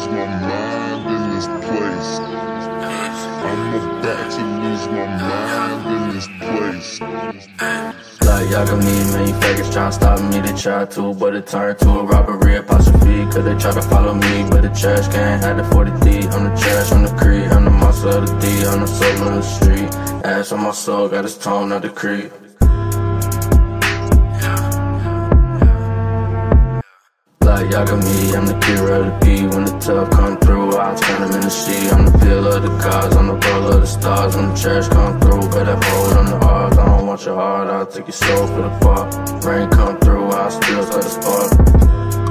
lose my mind in this place. I'm about to lose my mind in this place. Like y'all got me, man, you fakers tryna stop me. They try to, but it turned to a robbery apostrophe. Cause they try to follow me, but the trash can had the 40D. I'm the trash, I'm the creed, I'm the monster of the D. I'm the soul of the street. Ash on my soul, got his tone of the creed. Like y'all got me, I'm the killer of the beat. When the tough come through, I turn them in the sheet. I'm the feel of the gods, I'm the roll of the stars. When the trash come through, got that hold on the odds. I don't want your heart, I'll take your soul for the fall. Rain come through, I'll still start the spark.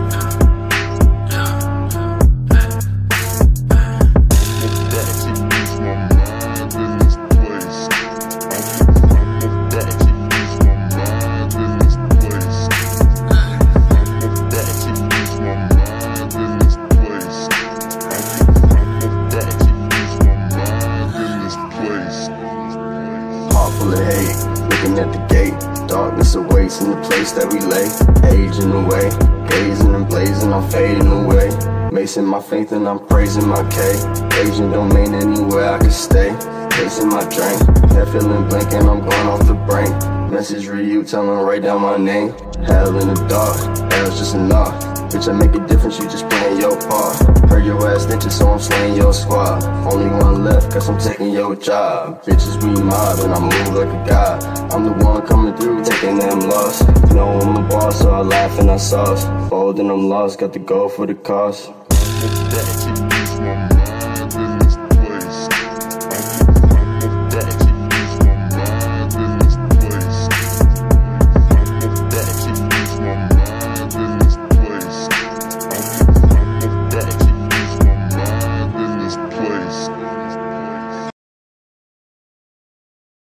Full of hate, looking at the gate. Darkness awaits in the place that we lay. Aging away, gazing and blazing, I'm fading away. Macing my faith and I'm praising my K. Asian domain anywhere I can stay. Chasing my drink, that feeling blank and I'm going off the brain. Message for you, tell them write down my name. Hell in the dark, hell's just enough. Bitch, I make a difference, you just playing your part. Heard your ass snitches, so I'm slaying your squad. Only one left, cause I'm taking your job. Bitches, we mob, and I move like a god. I'm the one coming through, taking them loss. You know I'm a boss, so I laugh and I sauce. Fold and I'm lost, got to go for the cost. I'm about to lose my mind.